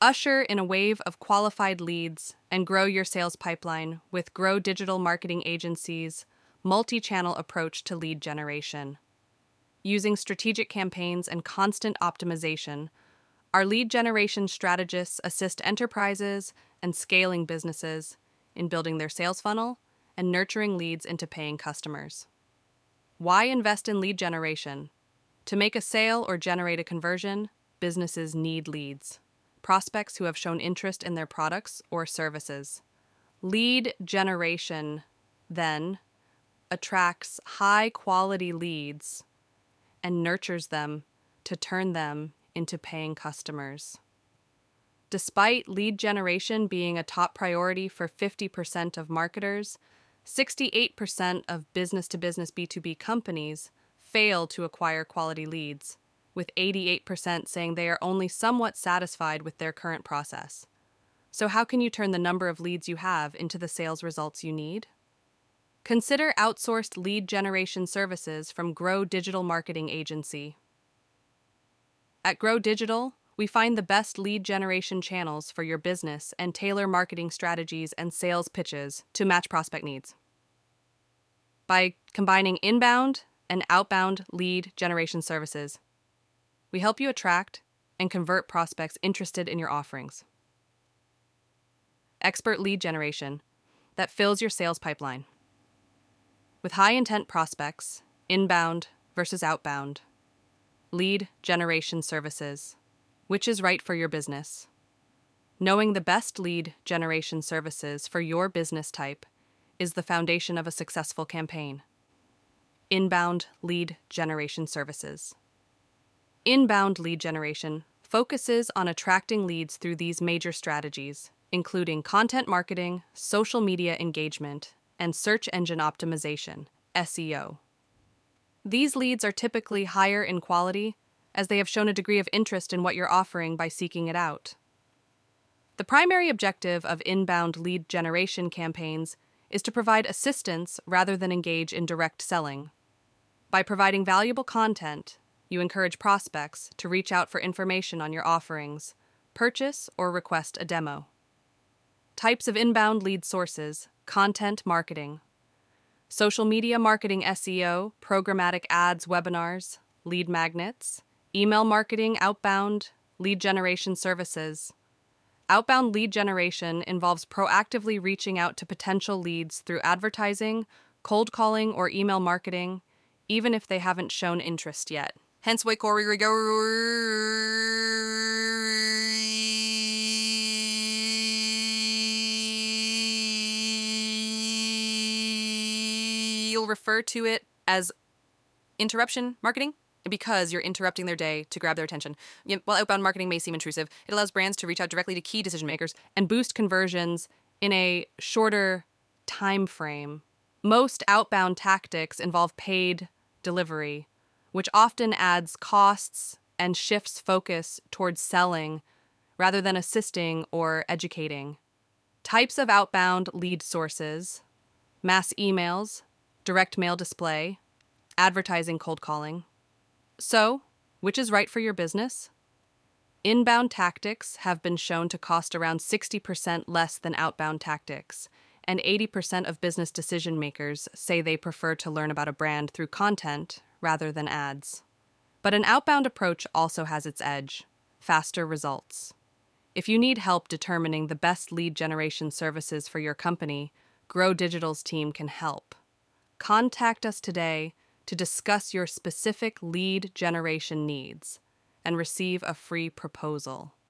Usher in a wave of qualified leads and grow your sales pipeline with Grow Digital Marketing Agency's multi-channel approach to lead generation. Using strategic campaigns and constant optimization, our lead generation strategists assist enterprises and scaling businesses in building their sales funnel and nurturing leads into paying customers. Why invest in lead generation? To make a sale or generate a conversion, businesses need leads, prospects who have shown interest in their products or services. Lead generation, then, attracts high-quality leads and nurtures them to turn them into paying customers. Despite lead generation being a top priority for 50% of marketers, 68% of business-to-business B2B companies fail to acquire quality leads, with 88% saying they are only somewhat satisfied with their current process. So how can you turn the number of leads you have into the sales results you need? Consider outsourced lead generation services from Grow Digital Marketing Agency. At Grow Digital, we find the best lead generation channels for your business and tailor marketing strategies and sales pitches to match prospect needs. By combining inbound and outbound lead generation services, we help you attract and convert prospects interested in your offerings. Expert lead generation that fills your sales pipeline. With high-intent prospects, inbound versus outbound, lead generation services, which is right for your business. Knowing the best lead generation services for your business type is the foundation of a successful campaign. Inbound lead generation services. Inbound lead generation focuses on attracting leads through these major strategies, including content marketing, social media engagement, and search engine optimization, SEO. These leads are typically higher in quality, as they have shown a degree of interest in what you're offering by seeking it out. The primary objective of inbound lead generation campaigns is to provide assistance rather than engage in direct selling. By providing valuable content, you encourage prospects to reach out for information on your offerings, purchase, or request a demo. Types of inbound lead sources: content marketing, social media marketing SEO, programmatic ads, webinars, lead magnets, email marketing, outbound lead generation services. Outbound lead generation involves proactively reaching out to potential leads through advertising, cold calling, or email marketing, even if they haven't shown interest yet. Hence why you'll refer to it as interruption marketing because you're interrupting their day to grab their attention. While outbound marketing may seem intrusive, it allows brands to reach out directly to key decision makers and boost conversions in a shorter time frame. Most outbound tactics involve paid delivery, which often adds costs and shifts focus towards selling rather than assisting or educating. Types of outbound lead sources: mass emails, direct mail display, advertising, cold calling. So, which is right for your business? Inbound tactics have been shown to cost around 60% less than outbound tactics, and 80% of business decision makers say they prefer to learn about a brand through content rather than ads. But an outbound approach also has its edge: faster results. If you need help determining the best lead generation services for your company, Grow Digital's team can help. Contact us today to discuss your specific lead generation needs and receive a free proposal.